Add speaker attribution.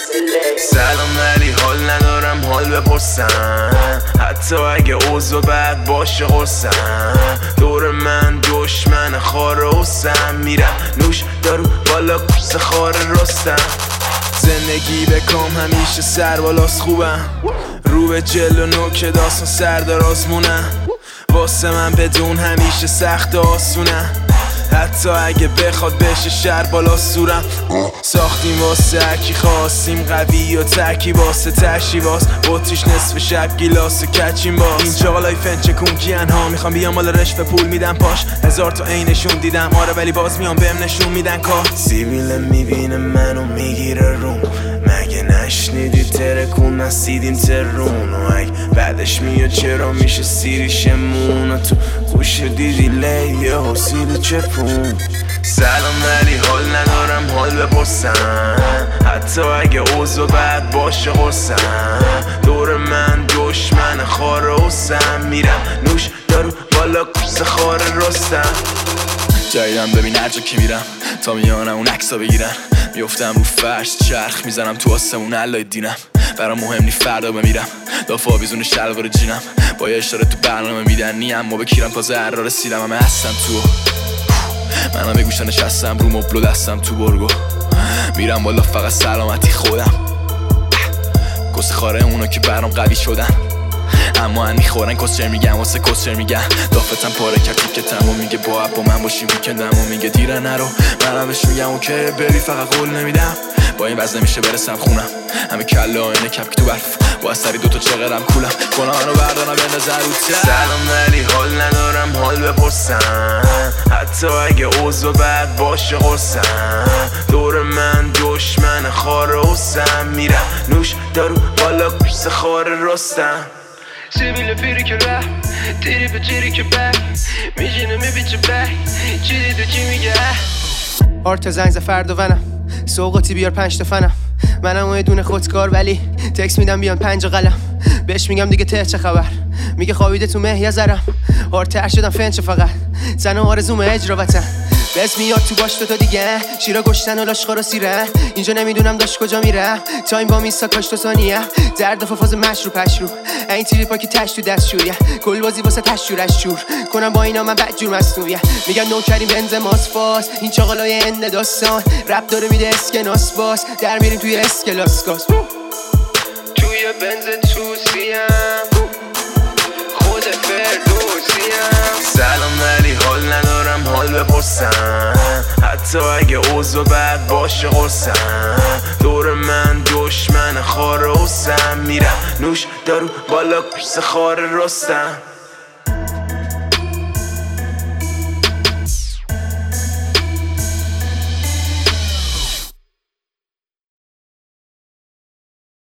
Speaker 1: سلام ولی حال ندارم حال بپرسم، حتی اگه اوضاع بد باشه قرصم. دور من دشمن خار حسم، میرم نوش دارو بالا کوس خار رستم. زندگی بکام همیشه سر بالاست خوبم، رو به جلو نوک داستان سردار آزمونم. واسه من بدون همیشه سخت آسونم، حتی اگه بخواد بشه شر بالا سورم. ساختیم واسه هرکی خواستیم، قوی و ترکی واسه ترشی باز بطریش نصف شب گیلاس و کچیم باز. اینجا بالای فنچه کونکین ها میخوام بیام مال رشوه پول میدم پاش، هزار تا عینشون دیدم آره ولی باز میام بهم نشون میدن کار. سیبیل میبینه منو میگیره روم، مگه نشنیدی ترکون نسیدیم ترون. و اگه بعدش میاد چرا میشه سیریشمون، تو گوش دیدی لیه حسیل چپون. سلام ولی حال ندارم حال بپرسم، حتی اگه اوضاع بد باشه قرصم. دور من دشمن خار حسم، میرم نوش دارو بالا کوس خار رستم.
Speaker 2: جایدم ببین هر جا که میرم تا میانم اون عکسا بگیرن، میفتم رو فرش چرخ میزنم تو آسمون علای دینم. برام مهم نی فردا بمیرم، دافا بیزون شلوار جینم. با یه اشاره تو برنامه میدن نیم اما بکیرم تازه هر را رسیدم. همه هستم تو منم به گوشه نشستم رو مبلو دستم تو برگو، میرم بالا فقط سلامتی خودم. کس خاره اونا که برام قوی شدن، اما هنی خورن کسچر میگن واسه کسچر میگن. دافتم پاره کرد تیکتم و میگه با من باشی ویکندم و میگه دیره نرو. منم بهش میگم اوکی بری فقط قول نمیدم. با این وزن نمیشه برسم خونم، همه کله آینه کپک تو برف با سری دوتا چقدرم کولم. گناهانو بردارم به نظر روتر.
Speaker 1: سلام ولی حال ندارم حال بپرسم، حتی اگه اوضاع بد باشه قرصم. دور من دشمن خار حسم، میرم نوش دارو بالا کوس خار رستم.
Speaker 3: سیبیل پیری که رفت تیری به تیری که بک میجینه میبیچه بک چی دیده چی میگه. آرت زنگ فرد و ونم سوقاتی بیار 5 تا فنم. منم اون دونه خودکار ولی تکس میدم بیان 5 قلم. بهش میگم دیگه ته چه خبر، میگه خوابیده تو مه یا زرم. آرتر شدم فنچه فقط زن و آرزوم اجرا وطن. بس میاد تو باش تو دیگه شیرا گشتن و لاشخار و سیره. اینجا نمیدونم داشت کجا میره، تایم با میسا کاش تو ثانیه. درد و فاز مشروب پشرو این تریپا که تش تو دستشوریه. کل بازی واسه تشورش شور کنم با اینا من بدجور مصنوعیه. میگن نوکریم بنز ماسفاس این چاقالای اند داستان. رپ داره میده اسکناس باس در میریم توی اسکلاس گاز. توی بنز توسیم خود فردوسیم.
Speaker 1: سلام ولی حال ندارم حال بپرسم، حتی اگه اوضاع بد باشه قرصم. دور من دشمن خار حسم، میرم نوش دارو بالا کوس خار رستم.